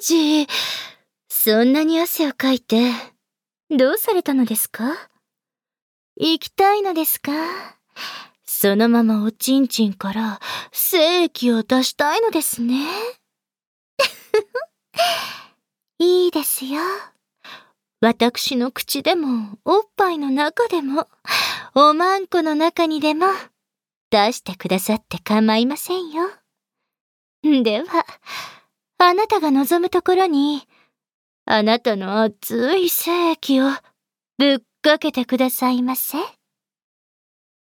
王子、そんなに汗をかいて、どうされたのですか？行きたいのですか？そのままおちんちんから精液を出したいのですね。いいですよ。私の口でも、おっぱいの中でも、おまんこの中にでも、出してくださって構いませんよ。では、あなたが望むところに、あなたの熱い精液をぶっかけてくださいませ。